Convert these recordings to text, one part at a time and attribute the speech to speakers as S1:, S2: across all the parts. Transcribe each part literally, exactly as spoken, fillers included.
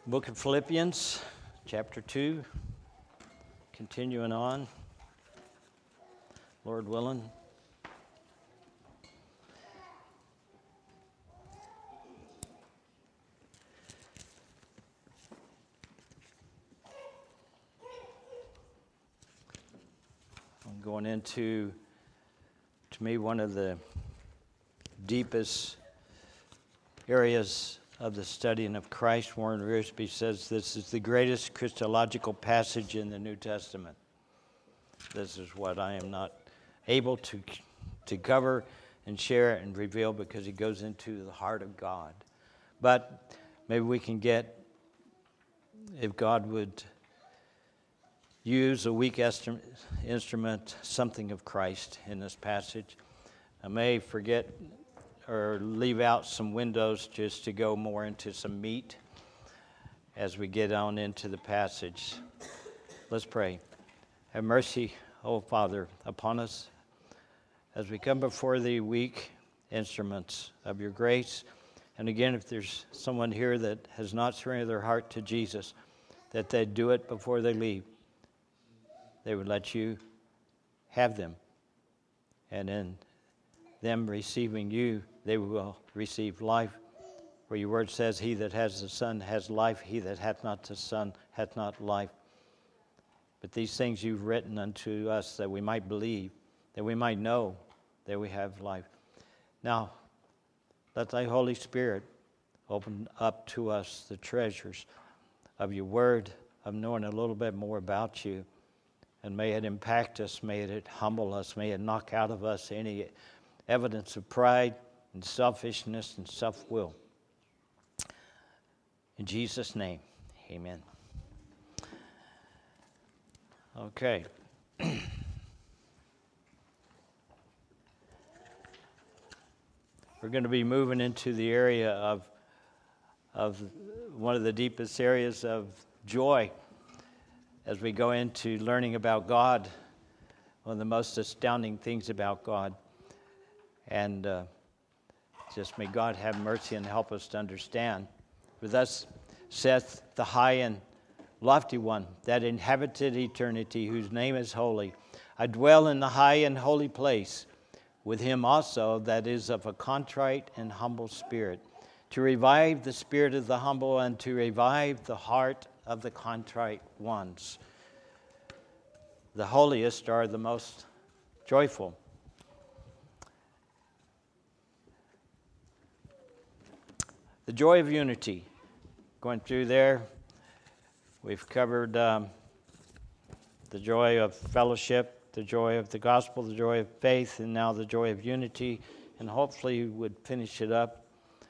S1: Book of Philippians, chapter two, continuing on, Lord willing. I'm going into, to me, one of the deepest areas of the studying of Christ. Warren Wiersbe says this is the greatest Christological passage in the New Testament. This is what I am not able to to cover and share and reveal because it goes into the heart of God. But maybe we can get, if God would use a weak instrument, something of Christ in this passage. I may forget or leave out some windows just to go more into some meat as we get on into the passage. Let's pray. Have mercy, O Father, upon us as we come before Thee, weak instruments of Your grace. And again, if there's someone here that has not surrendered their heart to Jesus, that they do it before they leave. They would let You have them. And in them receiving You, they will receive life. For Your word says, He that has the Son has life, he that hath not the Son hath not life. But these things You've written unto us that we might believe, that we might know that we have life. Now, let Thy Holy Spirit open up to us the treasures of Your word, of knowing a little bit more about You. And may it impact us, may it humble us, may it knock out of us any evidence of pride and selfishness and self-will. In Jesus' name, amen. Okay. We're going to be moving into the area of, of one of the deepest areas of joy as we go into learning about God, one of the most astounding things about God. And uh, just may God have mercy and help us to understand. For thus saith the high and lofty one that inhabited eternity, whose name is holy. I dwell in the high and holy place with him also that is of a contrite and humble spirit, to revive the spirit of the humble and to revive the heart of the contrite ones. The holiest are the most joyful. The joy of unity. Going through there, we've covered um, the joy of fellowship, the joy of the gospel, the joy of faith, and now the joy of unity. And hopefully we would finish it up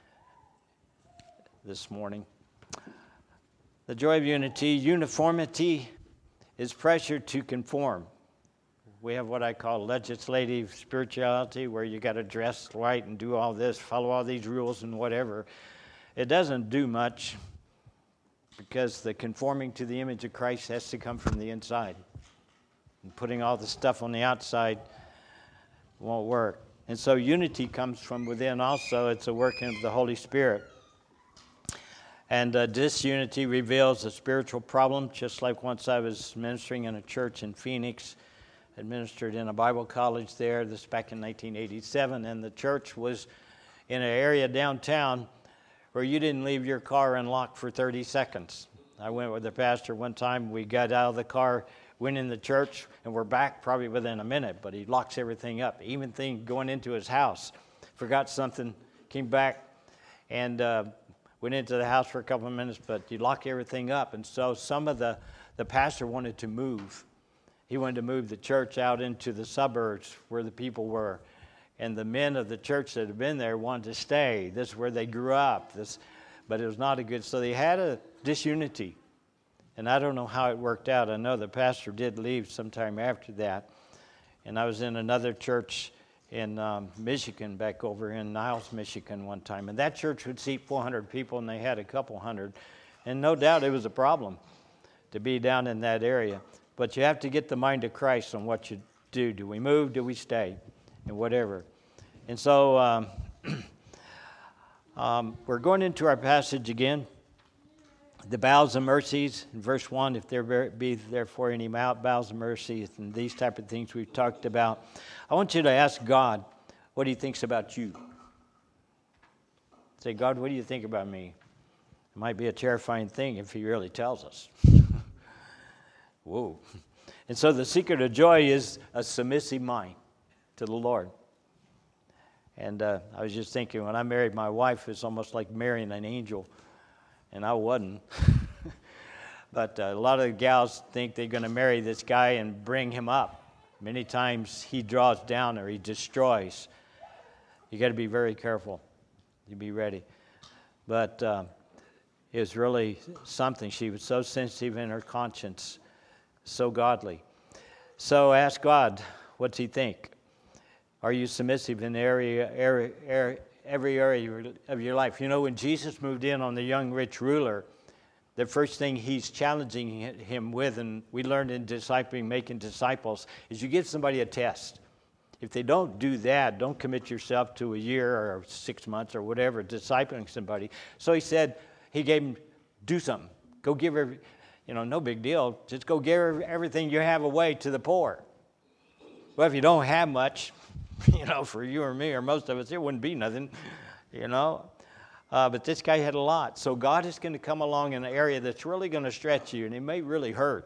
S1: this morning. The joy of unity. Uniformity is pressure to conform. We have what I call legislative spirituality, where you got to dress right and do all this, follow all these rules and whatever. It doesn't do much because the conforming to the image of Christ has to come from the inside. And putting all the stuff on the outside won't work. And so unity comes from within also. It's a working of the Holy Spirit. And uh, disunity reveals a spiritual problem, just like once I was ministering in a church in Phoenix, administered in a Bible college there, this back in nineteen eighty-seven, and the church was in an area downtown where you didn't leave your car unlocked for thirty seconds. I went with the pastor one time. We got out of the car, went in the church, and we're back probably within a minute, but he locks everything up. Even thing going into his house. Forgot something, came back, and uh, went into the house for a couple of minutes, but you lock everything up. And so some of the, the pastor wanted to move. He wanted to move the church out into the suburbs where the people were. And the men of the church that had been there wanted to stay. This is where they grew up. This, but it was not a good, so they had a disunity. And I don't know how it worked out. I know the pastor did leave sometime after that. And I was in another church in um, Michigan, back over in Niles, Michigan one time. And that church would seat four hundred people, and they had a couple hundred. And no doubt it was a problem to be down in that area. But you have to get the mind of Christ on what you do. Do we move? Do we stay? And whatever. And so um, um, we're going into our passage again. the bowels of mercies, in verse one, if there be therefore any bowels of mercies, and these type of things we've talked about. I want you to ask God what he thinks about you. Say, God, what do you think about me? It might be a terrifying thing if he really tells us. Whoa. And so the secret of joy is a submissive mind to the Lord. And uh, I was just thinking, when I married my wife, it's almost like marrying an angel. And I wasn't. But uh, a lot of the gals think they're going to marry this guy and bring him up. Many times he draws down or he destroys. You got to be very careful. You be ready. But uh, it was really something. She was so sensitive in her conscience, so godly. So ask God, what's he think? Are you submissive in area, area, area every area of your life? You know, when Jesus moved in on the young rich ruler, the first thing he's challenging him with, and we learned in discipling, making disciples, is you give somebody a test. If they don't do that, don't commit yourself to a year or six months or whatever, discipling somebody. So he said, he gave him, do something. Go give every, you know, no big deal. Just go give everything you have away to the poor. Well, if you don't have much, you know, for you or me or most of us, it wouldn't be nothing, you know. Uh, but this guy had a lot. So God is going to come along in an area that's really going to stretch you, and it may really hurt.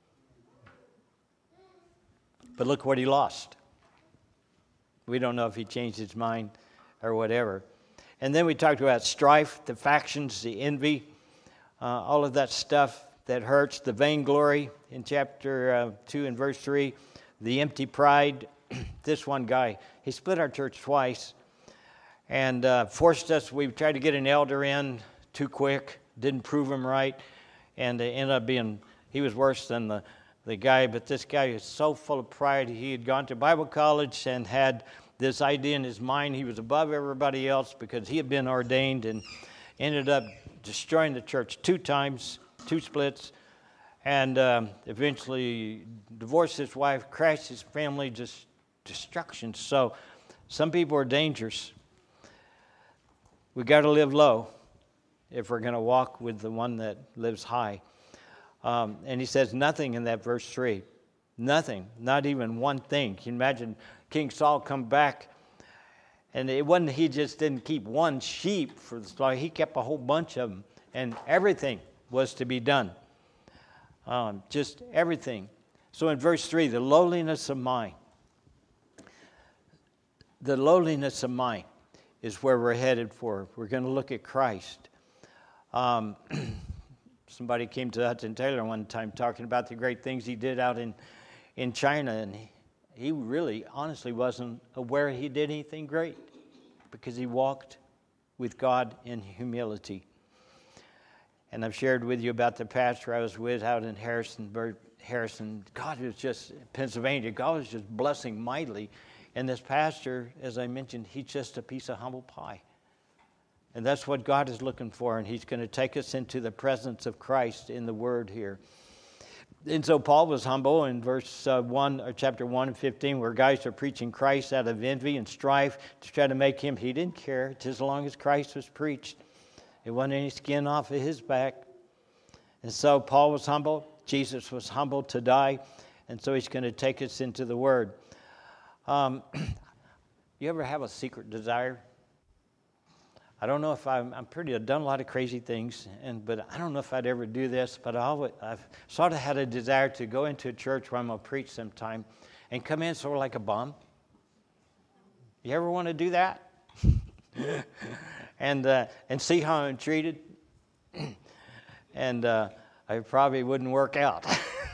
S1: But look what he lost. We don't know if he changed his mind or whatever. And then we talked about strife, the factions, the envy, uh, all of that stuff that hurts, the vainglory in chapter uh, two and verse three, the empty pride. This one guy, he split our church twice and uh, forced us. We tried to get an elder in too quick, didn't prove him right, and it ended up being, he was worse than the, the guy. But this guy is so full of pride. He had gone to Bible college and had this idea in his mind he was above everybody else because he had been ordained, and ended up destroying the church two times, two splits, and um, eventually divorced his wife, crashed his family, just destruction. So some people are dangerous. We got to live low if we're going to walk with the one that lives high. Um, and he says nothing in that verse three. Nothing, not even one thing. Can you imagine King Saul come back, and it wasn't, he just didn't keep one sheep for the slaughter. He kept a whole bunch of them, and everything was to be done. Um, just everything. So in verse three, the lowliness of mind. The lowliness of mind is where we're headed for. We're going to look at Christ. Um, somebody came to Hudson Taylor one time talking about the great things he did out in, in China, and he, he really, honestly wasn't aware he did anything great because he walked with God in humility. And I've shared with you about the pastor I was with out in Harrisonburg, Harrison. God was just, Pennsylvania, God was just blessing mightily. And this pastor, as I mentioned, he's just a piece of humble pie. And that's what God is looking for, and he's going to take us into the presence of Christ in the Word here. And so Paul was humble in verse uh, one, or chapter one and fifteen, where guys are preaching Christ out of envy and strife to try to make him, he didn't care, just as long as Christ was preached. It wasn't any skin off of his back. And so Paul was humble. Jesus was humble to die. And so he's going to take us into the Word. Um, you ever have a secret desire? I don't know if I'm, I'm pretty, I've done a lot of crazy things, and but I don't know if I'd ever do this, but I always, I've sort of had a desire to go into a church where I'm going to preach sometime and come in sort of like a bum. You ever want to do that? and uh, and see how I'm treated? and uh, I probably wouldn't work out.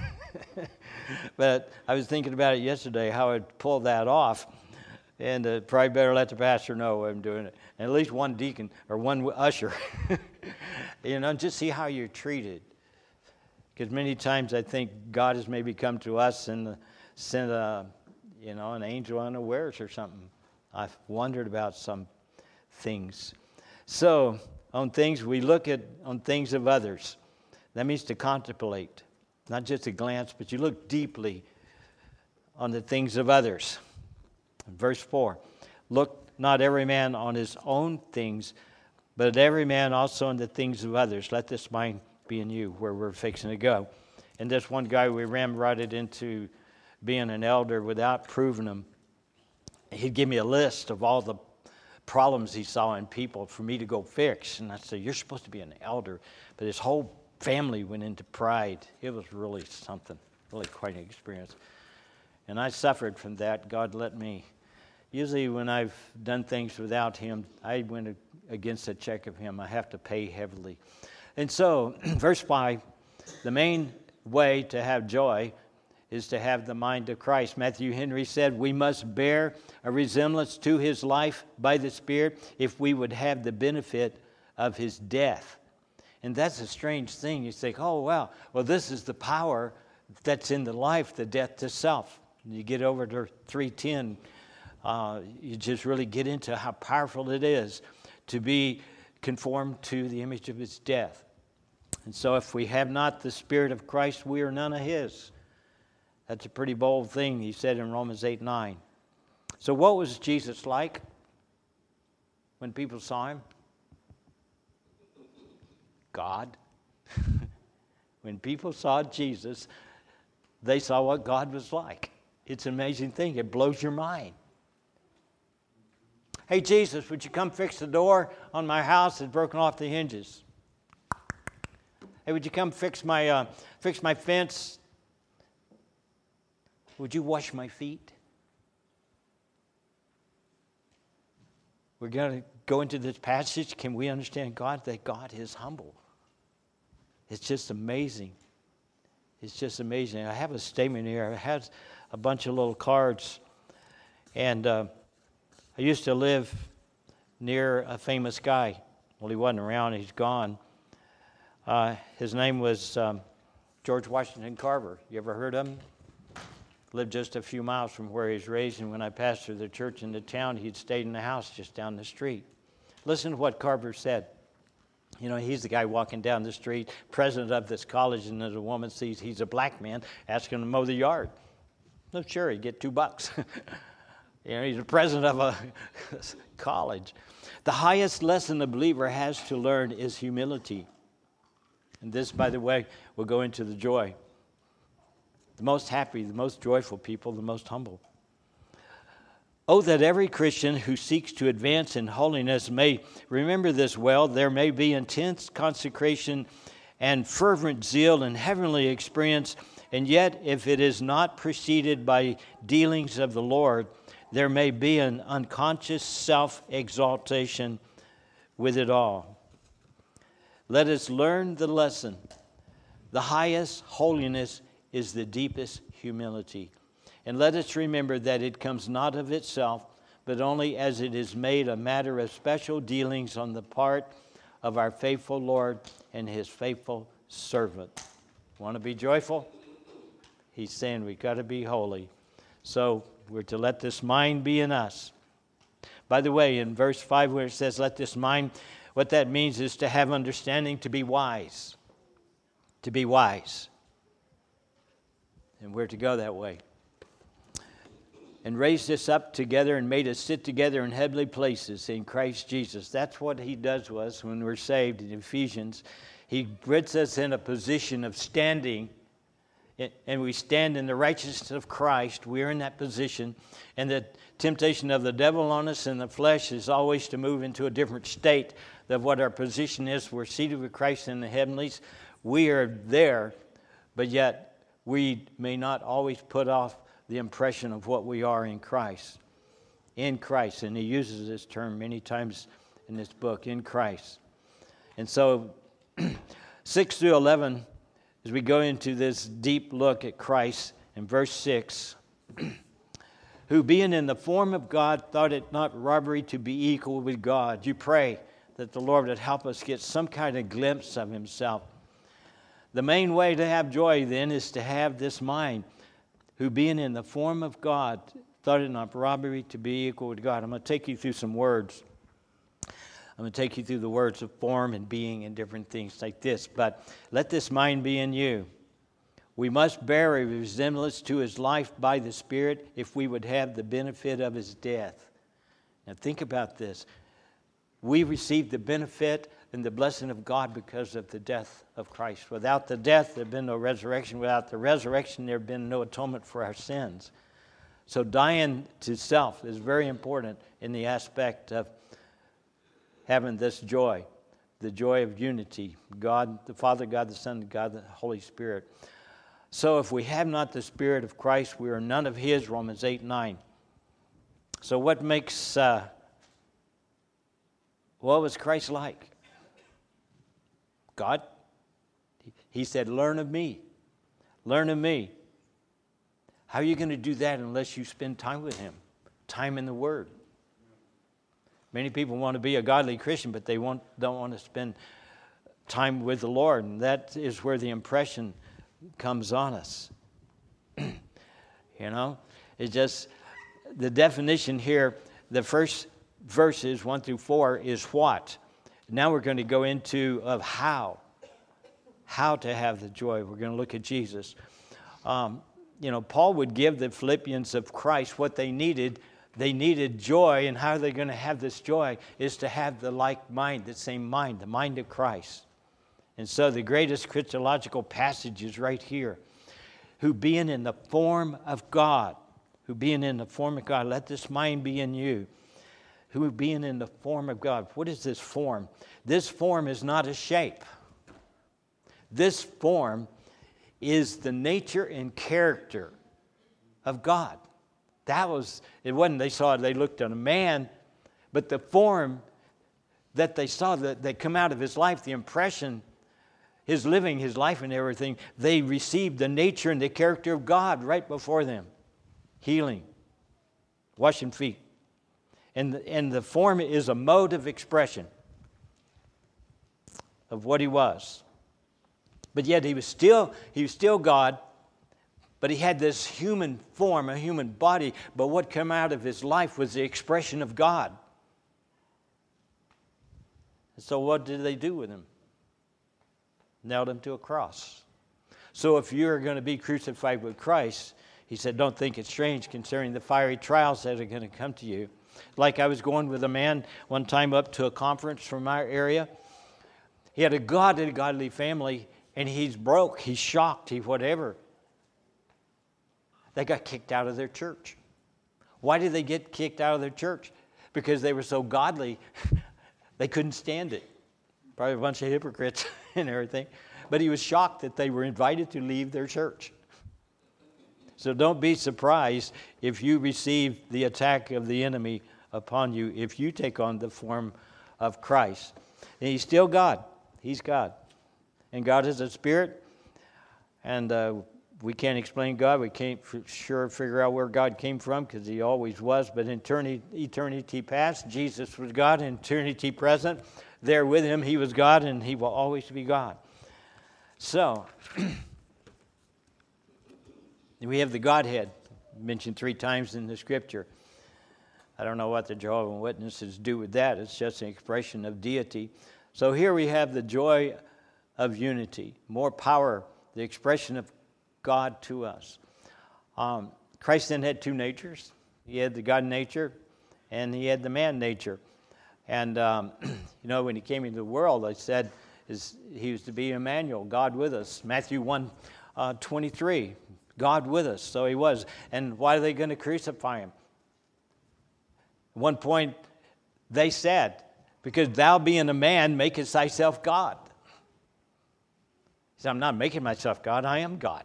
S1: But I was thinking about it yesterday, how I'd pull that off. And uh, probably better let the pastor know I'm doing it. And at least one deacon or one usher. You know, just see how you're treated. Because many times I think God has maybe come to us and sent a, you know, an angel unawares or something. I've wondered about some things. So, on things, we look at on things of others. That means to contemplate. Not just a glance, but you look deeply on the things of others. Verse four, look not every man on his own things, but every man also on the things of others. Let this mind being you, where we're fixing to go. And this one guy, we ramrodded into being an elder without proving him. He'd give me a list of all the problems he saw in people for me to go fix. And I said, you're supposed to be an elder. But his whole family went into pride. It was really something, really quite an experience. And I suffered from that. God let me. Usually when I've done things without him, I went against a check of him. I have to pay heavily. And so, verse five, the main way to have joy is to have the mind of Christ. Matthew Henry said, we must bear a resemblance to his life by the Spirit if we would have the benefit of his death. And that's a strange thing. You think, oh, wow, well, this is the power that's in the life, the death to self. You get over to three ten, uh, you just really get into how powerful it is to be conformed to the image of his death. And so if we have not the Spirit of Christ, we are none of his. That's a pretty bold thing he said in Romans eight nine. So what was Jesus like when people saw him? God. When people saw Jesus, they saw what God was like. It's an amazing thing. It blows your mind. Hey, Jesus, would you come fix the door on my house that's broken off the hinges? Hey, would you come fix my uh, fix my fence? Would you wash my feet? We're going to go into this passage. Can we understand God? That God is humble. It's just amazing. It's just amazing. I have a statement here. It has a bunch of little cards. And uh, I used to live near a famous guy. Well, he wasn't around. He's gone. Uh, his name was um, George Washington Carver. You ever heard of him? Lived just a few miles from where he was raised, and when I pastored the church in the town, he'd stayed in the house just down the street. Listen to what Carver said. You know, he's the guy walking down the street, president of this college, and as a woman sees he's a black man, asking him to mow the yard. No, sure, he'd get two bucks. You know, he's the president of a college. The highest lesson a believer has to learn is humility. And this, by the way, will go into the joy. The most happy, the most joyful people, the most humble. Oh, that every Christian who seeks to advance in holiness may remember this well. There may be intense consecration and fervent zeal and heavenly experience, and yet if it is not preceded by dealings of the Lord, there may be an unconscious self-exaltation with it all. Let us learn the lesson. The highest holiness is the deepest humility. And let us remember that it comes not of itself, but only as it is made a matter of special dealings on the part of our faithful Lord and his faithful servant. Want to be joyful? He's saying we've got to be holy. So we're to let this mind be in us. By the way, in verse five where it says, let this mind, what that means is to have understanding, to be wise. To be wise. And we're to go that way. And raised us up together and made us sit together in heavenly places in Christ Jesus. That's what he does to us when we're saved in Ephesians. He puts us in a position of standing, and we stand in the righteousness of Christ. We're in that position. And the temptation of the devil on us in the flesh is always to move into a different state of what our position is. We're seated with Christ in the heavenlies. We are there, but yet we may not always put off the impression of what we are in Christ. In Christ. And he uses this term many times in this book, in Christ. And so, six through eleven, as we go into this deep look at Christ, in verse six, who being in the form of God, thought it not robbery to be equal with God. You pray that the Lord would help us get some kind of glimpse of himself. The main way to have joy, then, is to have this mind, who being in the form of God, thought it not robbery to be equal with God. I'm going to take you through some words. I'm going to take you through the words of form and being and different things like this. But let this mind be in you. We must bear a resemblance to his life by the Spirit if we would have the benefit of his death. Now think about this. We receive the benefit and the blessing of God because of the death of Christ. Without the death, there had been no resurrection. Without the resurrection, there had been no atonement for our sins. So dying to self is very important in the aspect of having this joy, the joy of unity, God the Father, God the Son, God the Holy Spirit. So if we have not the Spirit of Christ, we are none of His, Romans eight nine. So what makes, uh, what was Christ like? God, He said, learn of me. Learn of me. How are you going to do that unless you spend time with Him? Time in the Word. Many people want to be a godly Christian, but they won't, don't want to spend time with the Lord. And that is where the impression comes on us. You know, it's just the definition here, the first verses one through four is what? Now we're going to go into of how. How to have the joy. We're going to look at Jesus. Um, you know, Paul would give the Philippians of Christ what they needed. They needed joy, and how are they going to have this joy is to have the like mind, the same mind, the mind of Christ. And so the greatest Christological passage is right here. Who being in the form of God, who being in the form of God, let this mind be in you. Who being in the form of God. What is this form? This form is not a shape. This form is the nature and character of God. That was, it wasn't they saw it, they looked at a man, but the form that they saw that, that come out of his life, the impression, his living, his life and everything, they received the nature and the character of God right before them. Healing, washing feet. And the, and the form is a mode of expression of what He was. But yet he was still, he was still God, but he had this human form, a human body, but what came out of his life was the expression of God. So what did they do with him? Nailed him to a cross. So if you're going to be crucified with Christ, he said, don't think it's strange concerning the fiery trials that are going to come to you. Like I was going with a man one time up to a conference from our area. He had a godly, godly family, and he's broke, he's shocked, he whatever. They got kicked out of their church. Why did they get kicked out of their church? Because they were so godly, they couldn't stand it. Probably a bunch of hypocrites and everything. But he was shocked that they were invited to leave their church. So don't be surprised if you receive the attack of the enemy upon you, if you take on the form of Christ. And he's still God. He's God. And God is a spirit. And uh, we can't explain God. We can't for sure figure out where God came from because He always was. But in eternity, eternity past, Jesus was God. In eternity present, there with Him, He was God, and He will always be God. So, we have the Godhead mentioned three times in the Scripture. I don't know what the Jehovah's Witnesses do with that. It's just an expression of deity. So here we have the joy of unity, more power, the expression of God to us. Um, Christ then had two natures. He had the God nature, and He had the man nature. And, um, you know, when He came into the world, I said is He was to be Emmanuel, God with us. Matthew one twenty-three, God with us. So He was. And why are they going to crucify Him? At one point, they said, because thou being a man makest thyself God. He said, I'm not making myself God, I am God.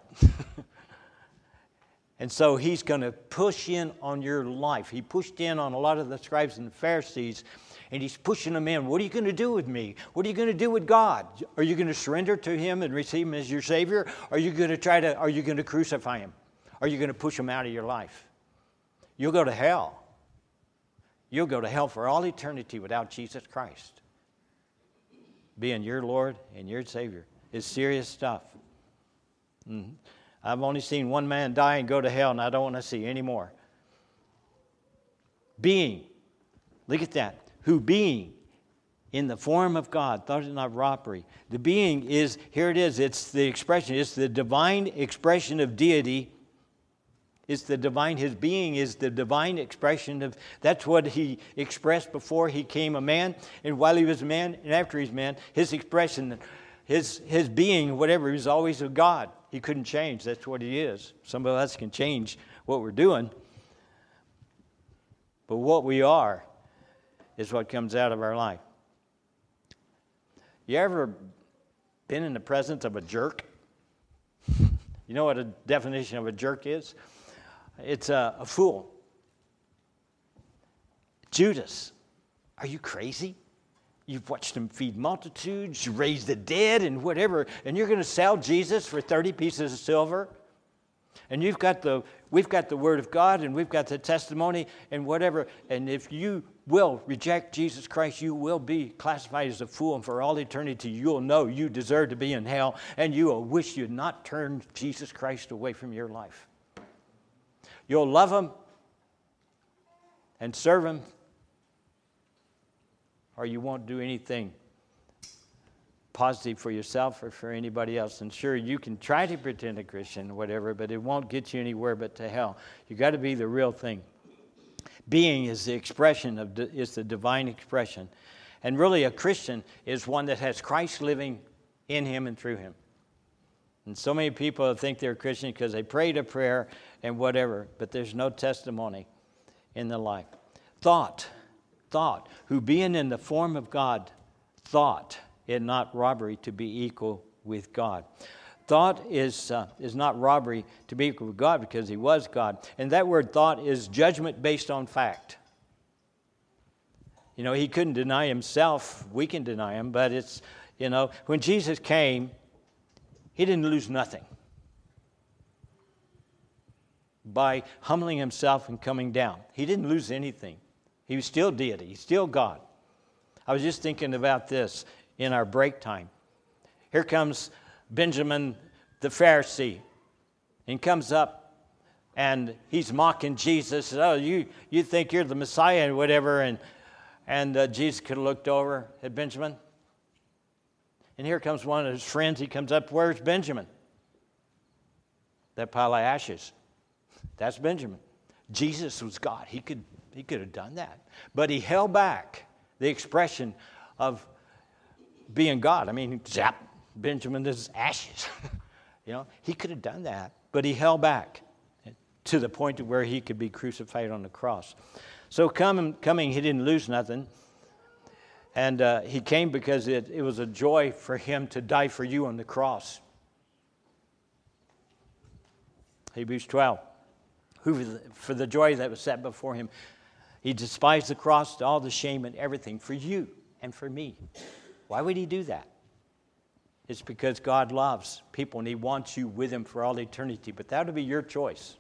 S1: And so He's going to push in on your life. He pushed in on a lot of the scribes and the Pharisees, and He's pushing them in. What are you going to do with me? What are you going to do with God? Are you going to surrender to Him and receive Him as your Savior? Are you going to try to, are you going to crucify Him? Are you going to push Him out of your life? You'll go to hell. You'll go to hell for all eternity without Jesus Christ being your Lord and your Savior. It's serious stuff. Mm-hmm. I've only seen one man die and go to hell, and I don't want to see any more. Being, look at that, who being in the form of God, thought it not robbery. The being is, here it is, it's the expression, it's the divine expression of deity Is the divine, his being is the divine expression of, that's what he expressed before he came a man, and while he was a man, and after he's a man, his expression, his his being, whatever, he was always of God. He couldn't change, that's what he is. Some of us can change what we're doing, but what we are is what comes out of our life. You ever been in the presence of a jerk? You know what a definition of a jerk is? It's a, a fool. Judas, are you crazy? You've watched him feed multitudes, you raise the dead and whatever, and you're going to sell Jesus for thirty pieces of silver? And you've got the, we've got the Word of God, and we've got the testimony and whatever, and if you will reject Jesus Christ, you will be classified as a fool, and for all eternity you'll know you deserve to be in hell, and you will wish you'd not turned Jesus Christ away from your life. You'll love him and serve him, or you won't do anything positive for yourself or for anybody else. And sure, you can try to pretend a Christian or whatever, but it won't get you anywhere but to hell. You got to be the real thing. Being is the expression of, is the divine expression. And really a Christian is one that has Christ living in him and through him. And so many people think they're Christian because they prayed a prayer and whatever, but there's no testimony in the life. Thought, thought, who being in the form of God, thought it not robbery to be equal with God. Thought is uh, is not robbery to be equal with God because he was God. And that word thought is judgment based on fact. You know, he couldn't deny himself. We can deny him, but it's, you know, when Jesus came, he didn't lose nothing by humbling himself and coming down. He didn't lose anything. He was still deity. He's still God. I was just thinking about this in our break time. Here comes Benjamin the Pharisee, and comes up and he's mocking Jesus. Oh, you you think you're the Messiah and whatever, and and uh, Jesus could have looked over at Benjamin. And here comes one of his friends. He comes up. Where's Benjamin? That pile of ashes. That's Benjamin. Jesus was God. He could he could have done that, but he held back the expression of being God. I mean, zap. Benjamin is ashes. You know, he could have done that, but he held back to the point of where he could be crucified on the cross. So coming, coming he didn't lose nothing. And uh, he came because it, it was a joy for him to die for you on the cross. Hebrews twelve. Who for the joy that was set before him, he despised the cross, all the shame and everything for you and for me. Why would he do that? It's because God loves people and he wants you with him for all eternity. But that would be your choice.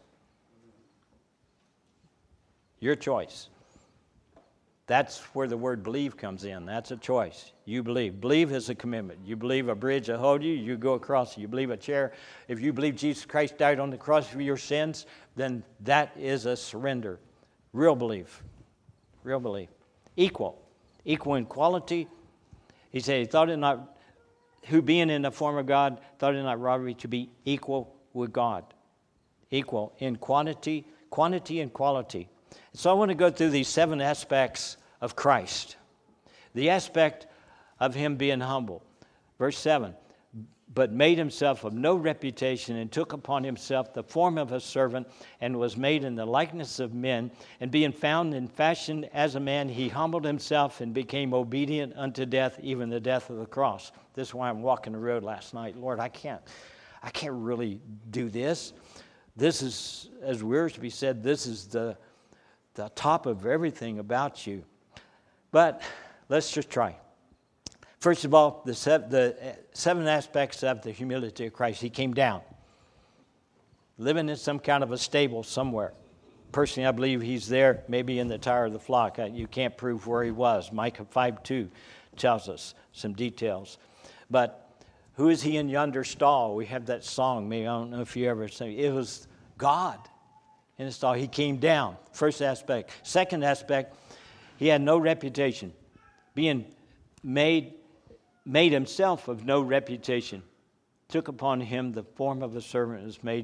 S1: Your choice. That's where the word believe comes in. That's a choice. You believe. Believe is a commitment. You believe a bridge will hold you, you go across it. You believe a chair. If you believe Jesus Christ died on the cross for your sins, then that is a surrender. Real belief. Real belief. Equal. Equal in quality. He said he thought it not... who being in the form of God, thought it not robbery to be equal with God. Equal in quantity, quantity and quality. So I want to go through these seven aspects of Christ. The aspect of him being humble. Verse seven, but made himself of no reputation and took upon himself the form of a servant and was made in the likeness of men. And being found in fashion as a man, he humbled himself and became obedient unto death, even the death of the cross. This is why I'm walking the road last night. Lord, I can't, I can't really do this. This is, as Wiersbe said, this is the, the top of everything about you. But let's just try. First of all, the, seven, the seven aspects of the humility of Christ. He came down, living in some kind of a stable somewhere. Personally, I believe he's there, maybe in the tower of the flock. You can't prove where he was. Micah five two tells us some details. But who is he in yonder stall? We have that song. Maybe I don't know if you ever sang. It was God in the stall. He came down. First aspect. Second aspect, he had no reputation. Being made... made himself of no reputation, took upon him the form of a servant, and was made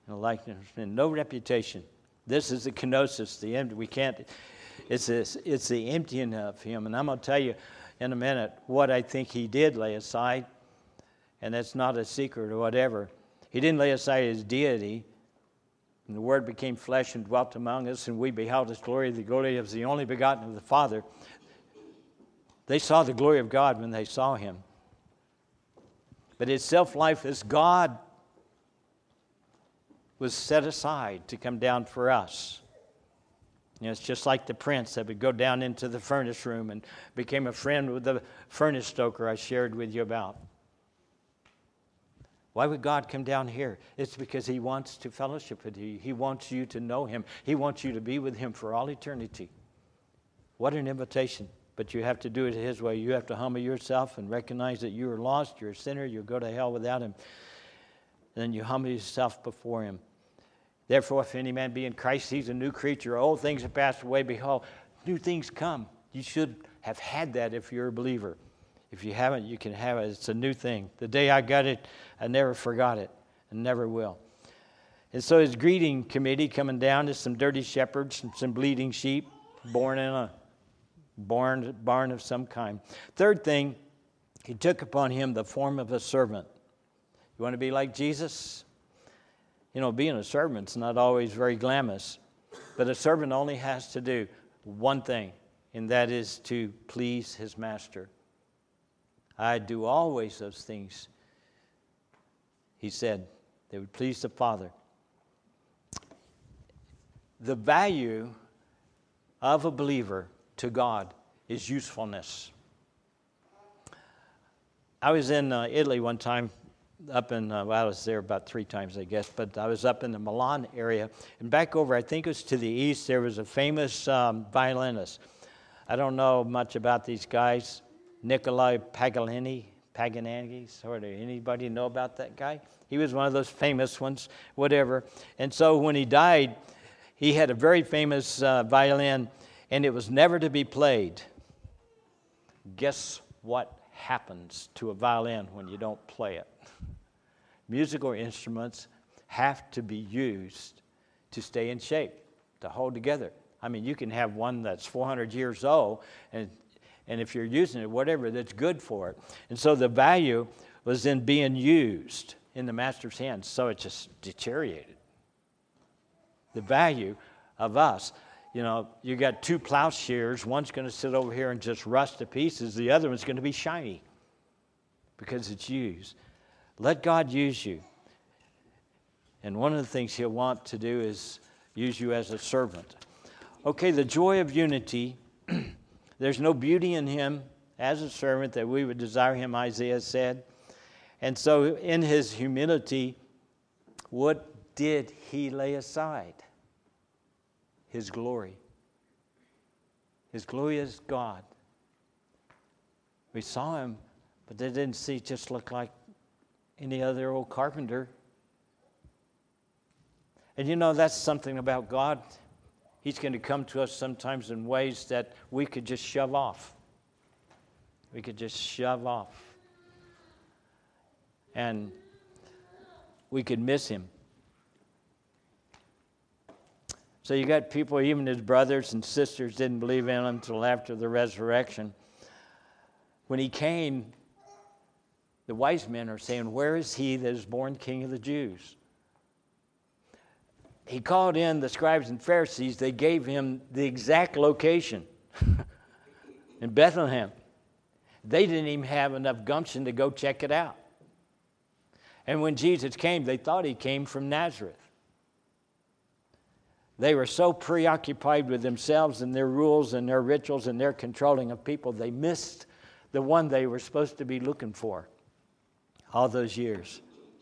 S1: and likeness, and no reputation. This is the kenosis, the empty. We can't. It's this, it's the emptying of him. And I'm going to tell you in a minute what I think he did lay aside, and that's not a secret or whatever. He didn't lay aside his deity. And the Word became flesh and dwelt among us, and we beheld his glory, the glory of the only begotten of the Father. They saw the glory of God when they saw him. But his self-life as God was set aside to come down for us. You know, it's just like the prince that would go down into the furnace room and became a friend with the furnace stoker I shared with you about. Why would God come down here? It's because he wants to fellowship with you. He wants you to know him. He wants you to be with him for all eternity. What an invitation. But you have to do it his way. You have to humble yourself and recognize that you are lost, you're a sinner, you'll go to hell without him. And then you humble yourself before him. Therefore, if any man be in Christ, he's a new creature. Old things have passed away. Behold, new things come. You should have had that if you're a believer. If you haven't, you can have it. It's a new thing. The day I got it, I never forgot it and never will. And so his greeting committee coming down to some dirty shepherds and some bleeding sheep born in a barn, barn of some kind. Third thing, he took upon him the form of a servant. You want to be like Jesus? You know, being a servant's not always very glamorous, but a servant only has to do one thing, and that is to please his master. I do always those things, he said, that would please the Father. The value of a believer to God is usefulness. I was in uh, Italy one time, up in, uh, well, I was there about three times, I guess, but I was up in the Milan area, and back over, I think it was to the east, there was a famous um, violinist. I don't know much about these guys. Nicolai Paganini, Paganini, sort of, anybody know about that guy? He was one of those famous ones, whatever. And so when he died, he had a very famous uh, violin, and it was never to be played. Guess what happens to a violin when you don't play it? Musical instruments have to be used to stay in shape, to hold together. I mean, you can have one that's four hundred years old, and and if you're using it, whatever, that's good for it. And so the value was in being used in the master's hands, so it just deteriorated. The value of us, you know, you got two plowshares, one's going to sit over here and just rust to pieces, the other one's going to be shiny because it's used. Let God use you. And one of the things he'll want to do is use you as a servant. Okay, the joy of unity. There's no beauty in him as a servant that we would desire him, Isaiah said. And so in his humility, what did he lay aside? His glory. His glory is God. We saw him, but they didn't see just look like any other old carpenter. And you know, that's something about God. He's going to come to us sometimes in ways that we could just shove off. We could just shove off. And we could miss him. So you got people, even his brothers and sisters didn't believe in him until after the resurrection. When he came, the wise men are saying, "Where is he that is born King of the Jews?" He called in the scribes and Pharisees. They gave him the exact location in Bethlehem. They didn't even have enough gumption to go check it out. And when Jesus came, they thought he came from Nazareth. They were so preoccupied with themselves and their rules and their rituals and their controlling of people, they missed the one they were supposed to be looking for all those years.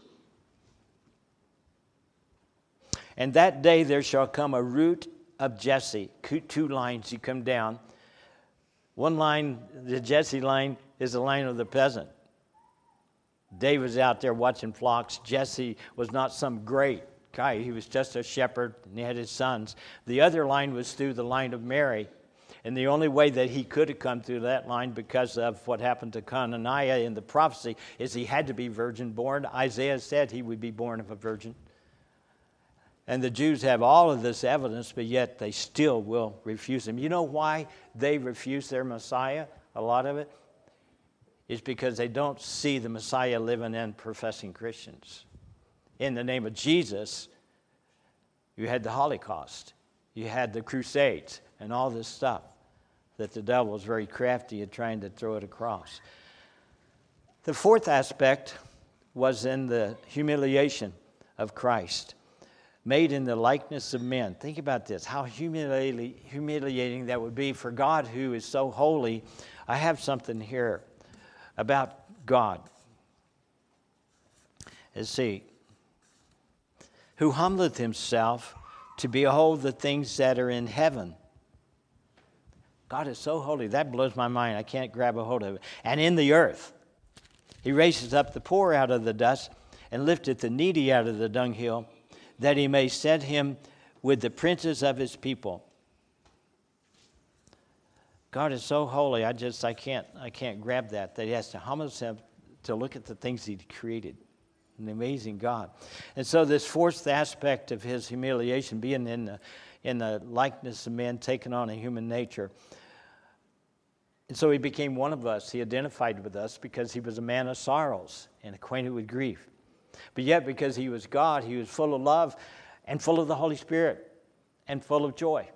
S1: And that day there shall come a root of Jesse. Two lines you come down. One line, the Jesse line, is the line of the peasant. David's out there watching flocks. Jesse was not some great guy. He was just a shepherd, and he had his sons. The other line was through the line of Mary. And the only way that he could have come through that line because of what happened to Conaniah in the prophecy is he had to be virgin born. Isaiah said he would be born of a virgin. And the Jews have all of this evidence, but yet they still will refuse him. You know why they refuse their Messiah? A lot of it is because they don't see the Messiah living in professing Christians. In the name of Jesus, you had the Holocaust. You had the Crusades and all this stuff that the devil was very crafty at trying to throw it across. The fourth aspect was in the humiliation of Christ, made in the likeness of men. Think about this, how humili- humiliating that would be for God who is so holy. I have something here about God. Let's see. Who humbleth himself to behold the things that are in heaven. God is so holy. That blows my mind. I can't grab a hold of it. And in the earth. He raises up the poor out of the dust and lifteth the needy out of the dunghill, that he may set him with the princes of his people. God is so holy. I just I can't I can't grab that. That he has to humble himself to look at the things he created. An amazing God. And so this fourth aspect of his humiliation, being in the in the likeness of men, taking on a human nature. And so he became one of us. He identified with us because he was a man of sorrows and acquainted with grief. But yet, because he was God, he was full of love and full of the Holy Spirit and full of joy.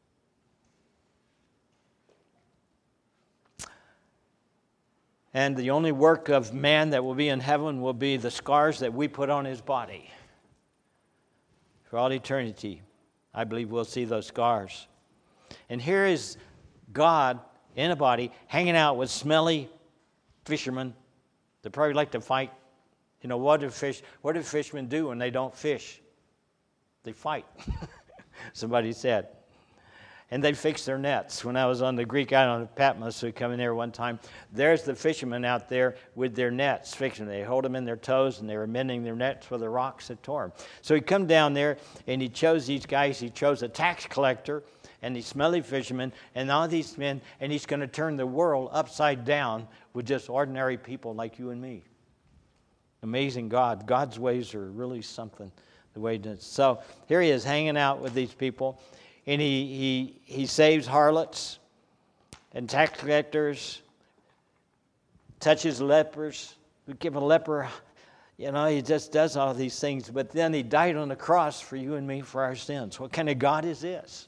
S1: And the only work of man that will be in heaven will be the scars that we put on his body. For all eternity, I believe we'll see those scars. And here is God in a body, hanging out with smelly fishermen that probably like to fight. You know, what do fish, what do fishermen do when they don't fish? They fight, somebody said. And they fix their nets. When I was on the Greek island of Patmos, we come in there one time, there's the fishermen out there with their nets fixing. They hold them in their toes, and they were mending their nets for the rocks that tore them. So he come down there, and he chose these guys. He chose a tax collector and these smelly fishermen and all these men, and he's going to turn the world upside down with just ordinary people like you and me. Amazing God. God's ways are really something, the way he does. So here he is hanging out with these people. And he, he, he saves harlots and tax collectors, touches lepers. We give a leper, you know, he just does all these things. But then he died on the cross for you and me for our sins. What kind of God is this?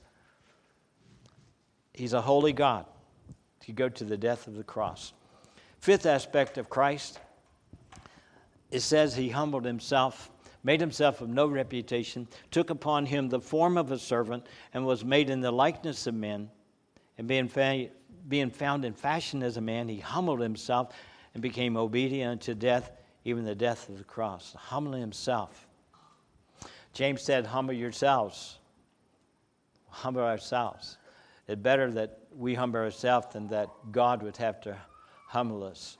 S1: He's a holy God to go to the death of the cross. Fifth aspect of Christ, it says he humbled himself, made himself of no reputation, took upon him the form of a servant, and was made in the likeness of men. And being, fa- being found in fashion as a man, he humbled himself and became obedient unto death, even the death of the cross. Humbling himself. James said, humble yourselves. Humble ourselves. It's better that we humble ourselves than that God would have to humble us.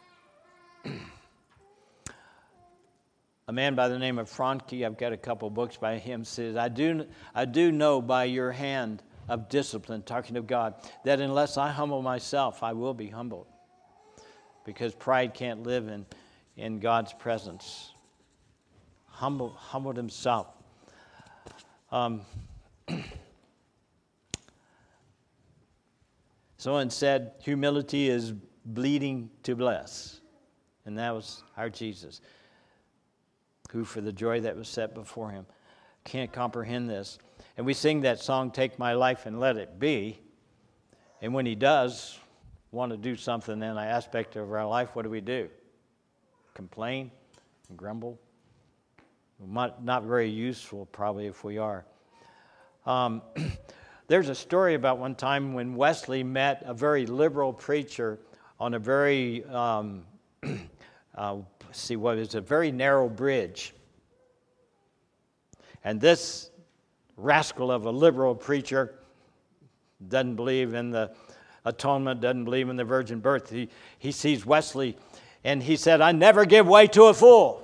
S1: A man by the name of Franke, I've got a couple books by him, says, I do, I do know by your hand of discipline, talking to God, that unless I humble myself, I will be humbled. Because pride can't live in, in God's presence. Humble, humbled himself. Um, someone said, humility is bleeding to bless. And that was our Jesus, who for the joy that was set before him. Can't comprehend this. And we sing that song, Take My Life and Let It Be. And when he does want to do something in an aspect of our life, what do we do? Complain and grumble? Not very useful, probably, if we are. Um, there's a story about one time when Wesley met a very liberal preacher on a very, um, uh, see what is a very narrow bridge. And this rascal of a liberal preacher doesn't believe in the atonement, doesn't believe in the virgin birth. He, he sees Wesley, and he said, I never give way to a fool.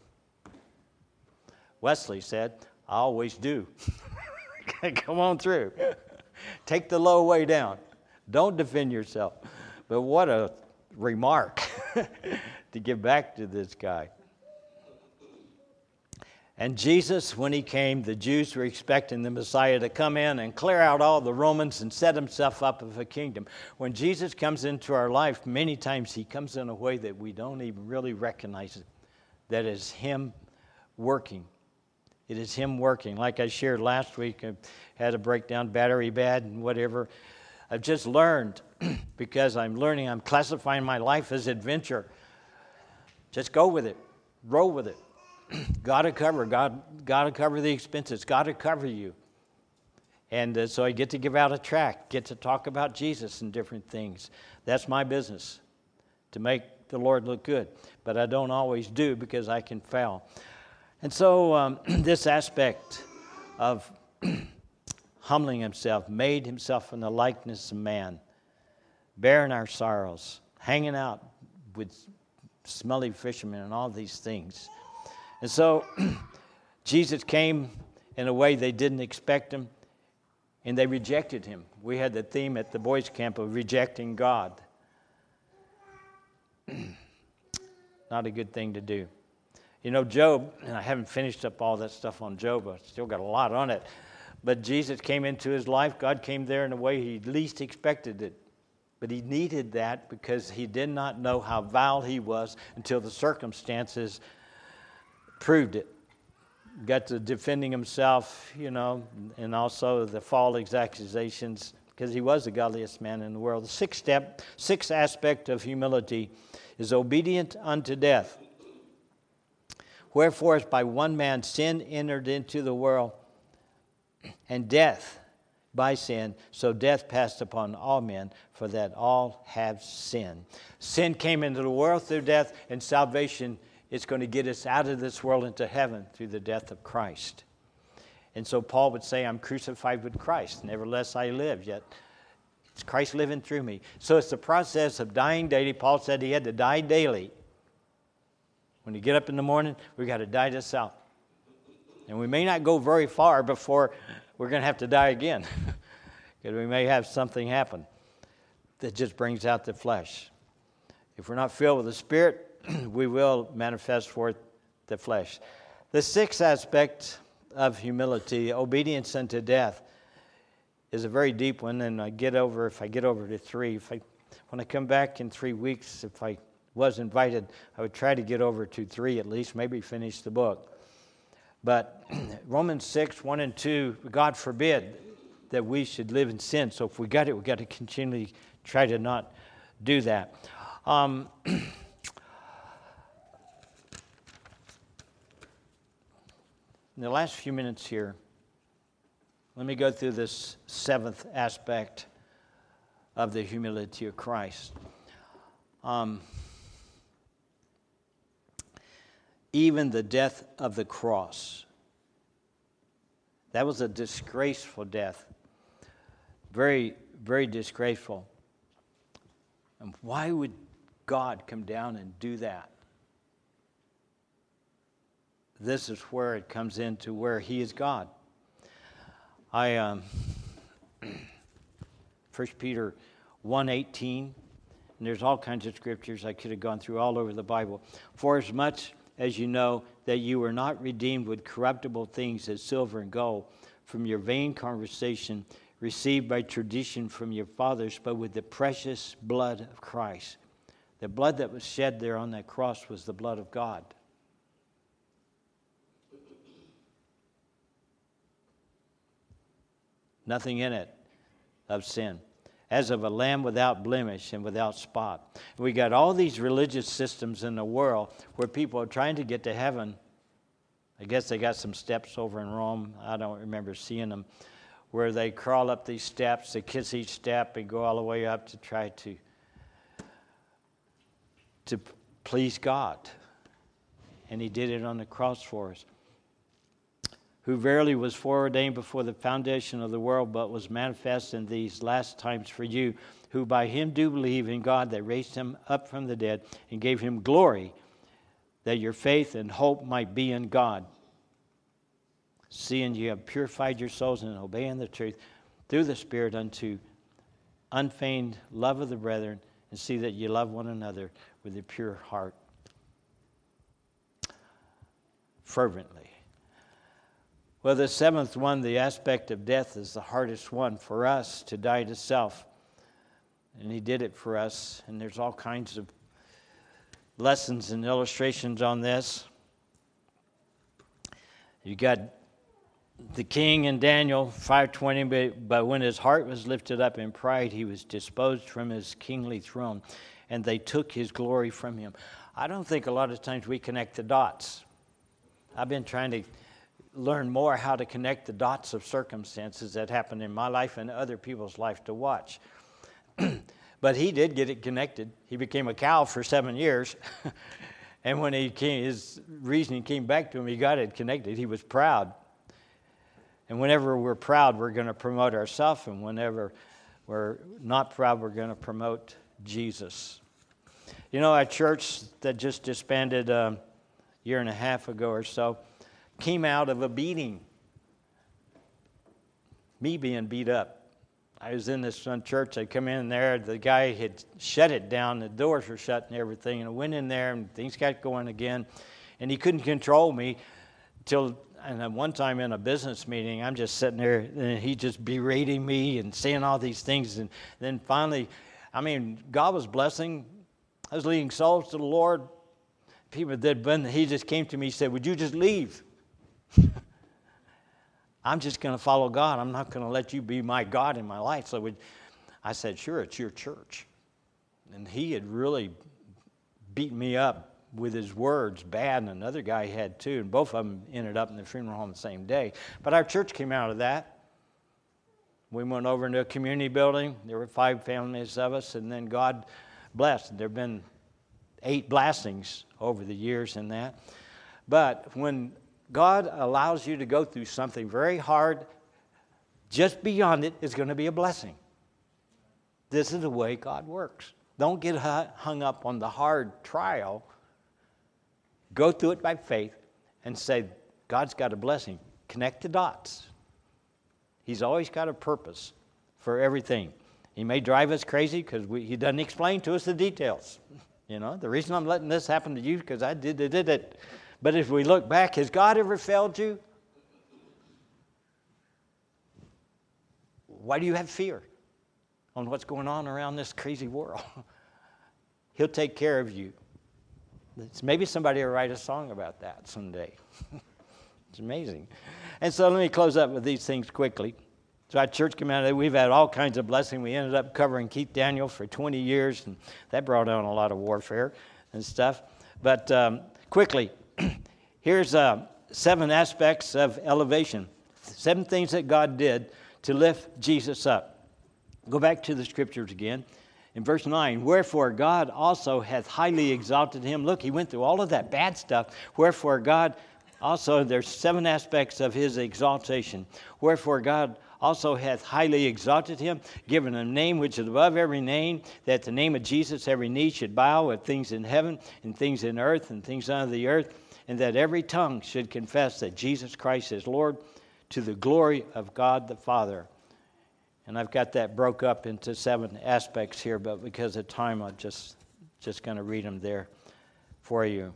S1: Wesley said, I always do. Come on through. Take the low way down. Don't defend yourself. But what a remark to give back to this guy. And Jesus, when he came, the Jews were expecting the Messiah to come in and clear out all the Romans and set himself up as a kingdom. When Jesus comes into our life, many times he comes in a way that we don't even really recognize it. That is him working. It is him working. Like I shared last week, I had a breakdown, battery bad and whatever. I've just learned, because I'm learning, I'm classifying my life as adventure. Just go with it. Roll with it. God to cover. God, God to cover the expenses. God to cover you. And uh, so I get to give out a tract, get to talk about Jesus and different things. That's my business, to make the Lord look good. But I don't always do, because I can fail. And so um, this aspect of humbling himself, made himself in the likeness of man, bearing our sorrows, hanging out with smelly fishermen and all these things. And so Jesus came in a way they didn't expect him, and they rejected him. We had the theme at the boys' camp of rejecting God. Not a good thing to do. You know, Job, and I haven't finished up all that stuff on Job, I've still got a lot on it, but Jesus came into his life. God came there in a way he least expected it. But he needed that because he did not know how vile he was until the circumstances proved it. Got to defending himself, you know, and also the false accusations, because he was the godliest man in the world. The sixth step, sixth aspect of humility is obedient unto death. Wherefore, as by one man sin entered into the world, and death by sin, so death passed upon all men, for that all have sinned. Sin came into the world through death, and salvation is going to get us out of this world into heaven through the death of Christ. And so Paul would say, I'm crucified with Christ. Nevertheless I live, yet it's Christ living through me. So it's the process of dying daily. Paul said he had to die daily. When you get up in the morning, we got to die to self. And we may not go very far before we're going to have to die again. Because we may have something happen that just brings out the flesh. If we're not filled with the Spirit, we will manifest forth the flesh. The sixth aspect of humility, obedience unto death, is a very deep one. And I get over, if I get over to three, if I, when I come back in three weeks, if I was invited, I would try to get over to three at least, maybe finish the book. But Romans six, one and two, God forbid that we should live in sin. So if we got it, we got to continually try to not do that. Um, in the last few minutes here, let me go through this seventh aspect of the humility of Christ. Um, even the death of the cross. That was a disgraceful death. Very, very disgraceful. And why would God come down and do that? This is where it comes into where he is God. I, um, First Peter one eighteen, and there's all kinds of scriptures I could have gone through all over the Bible. For as much as you know that you were not redeemed with corruptible things as silver and gold from your vain conversation received by tradition from your fathers, but with the precious blood of Christ. The blood that was shed there on that cross was the blood of God. Nothing in it of sin. As of a lamb without blemish and without spot. We got all these religious systems in the world where people are trying to get to heaven. I guess they got some steps over in Rome. I don't remember seeing them. Where they crawl up these steps, they kiss each step and go all the way up to try to, to please God. And he did it on the cross for us. Who verily was foreordained before the foundation of the world, but was manifest in these last times for you, who by him do believe in God that raised him up from the dead and gave him glory, that your faith and hope might be in God. Seeing you have purified your souls in obeying the truth through the Spirit unto unfeigned love of the brethren, and see that you love one another with a pure heart fervently. Well, the seventh one, the aspect of death, is the hardest one for us, to die to self. And he did it for us, and there's all kinds of lessons and illustrations on this. You got the king in Daniel five twenty, but, but when his heart was lifted up in pride, he was disposed from his kingly throne, and they took his glory from him. I don't think a lot of times we connect the dots. I've been trying to learn more how to connect the dots of circumstances that happened in my life and other people's life to watch. But he did get it connected. He became a cow for seven years. And when he came, his reasoning came back to him, he got it connected. He was proud. And whenever we're proud, we're going to promote ourselves. And whenever we're not proud, we're going to promote Jesus. You know, our church that just disbanded a year and a half ago or so came out of a beating. Me being beat up. I was in this one church. I come in there. The guy had shut it down. The doors were shut and everything. And I went in there, and things got going again. And he couldn't control me till, and then one time in a business meeting, I'm just sitting there, and he just berating me and saying all these things. And then finally, I mean, God was blessing. I was leading souls to the Lord. People that been, he just came to me and said, "Would you just leave?" I'm just going to follow God. I'm not going to let you be my God in my life. So we, I said, "Sure, it's your church." And he had really beat me up with his words bad, and another guy had too. And both of them ended up in the funeral home the same day. But our church came out of that. We went over into a community building. There were five families of us, and then God blessed. There have been eight blessings over the years in that. But when God allows you to go through something very hard, just beyond it is going to be a blessing. This is the way God works. Don't get hung up on the hard trial. Go through it by faith and say, God's got a blessing. Connect the dots. He's always got a purpose for everything. He may drive us crazy because he doesn't explain to us the details. You know, the reason I'm letting this happen to you is because I did, did, did it. But if we look back, has God ever failed you? Why do you have fear on what's going on around this crazy world? He'll take care of you. Maybe somebody will write a song about that someday. It's amazing. And so let me close up with these things quickly. So our church community, we've had all kinds of blessing. We ended up covering Keith Daniel for twenty years, and that brought on a lot of warfare and stuff. But um, quickly, here's uh, seven aspects of elevation. Seven things that God did to lift Jesus up. Go back to the scriptures again. In verse nine, wherefore God also hath highly exalted him. Look, he went through all of that bad stuff. Wherefore God also, there's seven aspects of his exaltation. Wherefore God also hath highly exalted him, given a name which is above every name, that the name of Jesus every knee should bow, of things in heaven and things in earth and things under the earth, and that every tongue should confess that Jesus Christ is Lord, to the glory of God the Father. And I've got that broke up into seven aspects here, but because of time, I'm just, just going to read them there for you.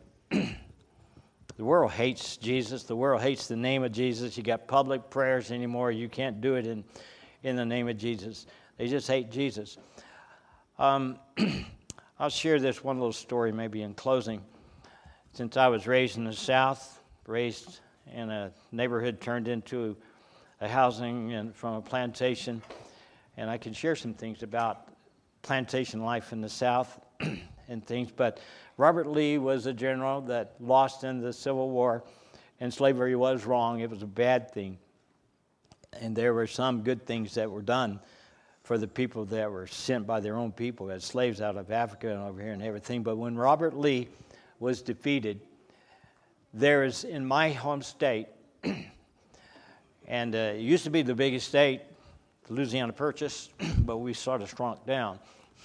S1: The world hates Jesus. The world hates the name of Jesus. You got public prayers anymore. You can't do it in, in the name of Jesus. They just hate Jesus. Um, I'll share this one little story maybe in closing. Since I was raised in the South, raised in a neighborhood turned into a housing and from a plantation, and I can share some things about plantation life in the South and things, but Robert Lee was a general that lost in the Civil War, and slavery was wrong. It was a bad thing. And there were some good things that were done for the people that were sent by their own people as slaves out of Africa and over here and everything. But when Robert Lee was defeated, there is in my home state, and uh, it used to be the biggest state, the Louisiana Purchase, but we sort of shrunk down.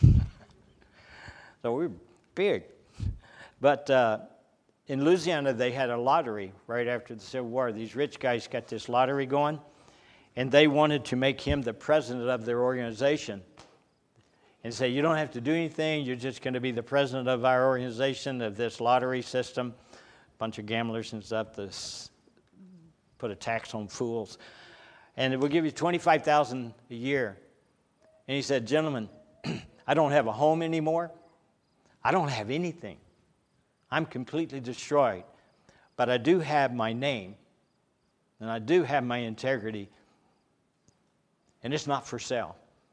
S1: So we were big. But uh, in Louisiana, they had a lottery right after the Civil War. These rich guys got this lottery going, and they wanted to make him the president of their organization and say, you don't have to do anything. You're just going to be the president of our organization, of this lottery system. A bunch of gamblers and stuff. The put a tax on fools. And it will give you twenty-five thousand dollars a year. And he said, gentlemen, I don't have a home anymore. I don't have anything. I'm completely destroyed. But I do have my name. And I do have my integrity. And it's not for sale.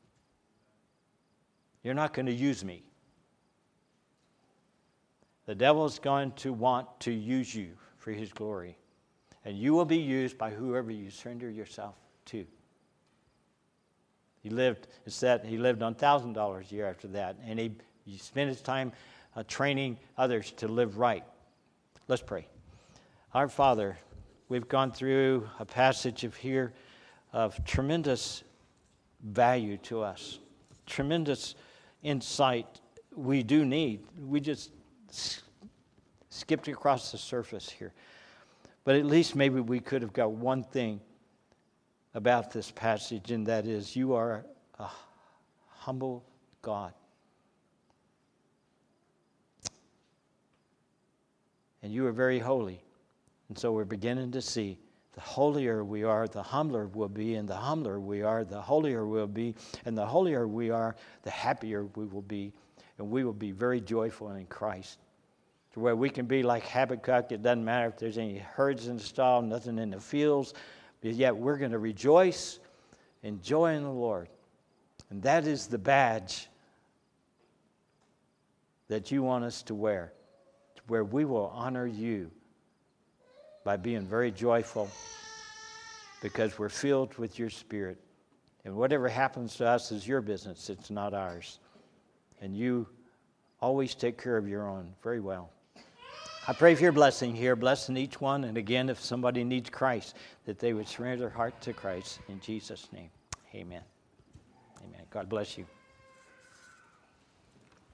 S1: You're not going to use me. The devil is going to want to use you for his glory. And you will be used by whoever you surrender yourself to. He lived, it said, he lived on one thousand dollars a year after that. And he, he spent his time uh, training others to live right. Let's pray. Our Father, we've gone through a passage of here of tremendous value to us. Tremendous insight we do need. We just skipped across the surface here. But at least maybe we could have got one thing about this passage, and that is you are a humble God. And you are very holy. And so we're beginning to see the holier we are, the humbler we'll be, and the humbler we are, the holier we'll be, and the holier we are, the happier we will be, and we will be very joyful in Christ. To where we can be like Habakkuk, it doesn't matter if there's any herds in the stall, nothing in the fields, but yet we're going to rejoice and joy in the Lord. And that is the badge that you want us to wear, to where we will honor you by being very joyful because we're filled with your Spirit. And whatever happens to us is your business. It's not ours. And you always take care of your own very well. I pray for your blessing here, blessing each one. And again, if somebody needs Christ, that they would surrender their heart to Christ. In Jesus' name, amen. Amen. God bless you.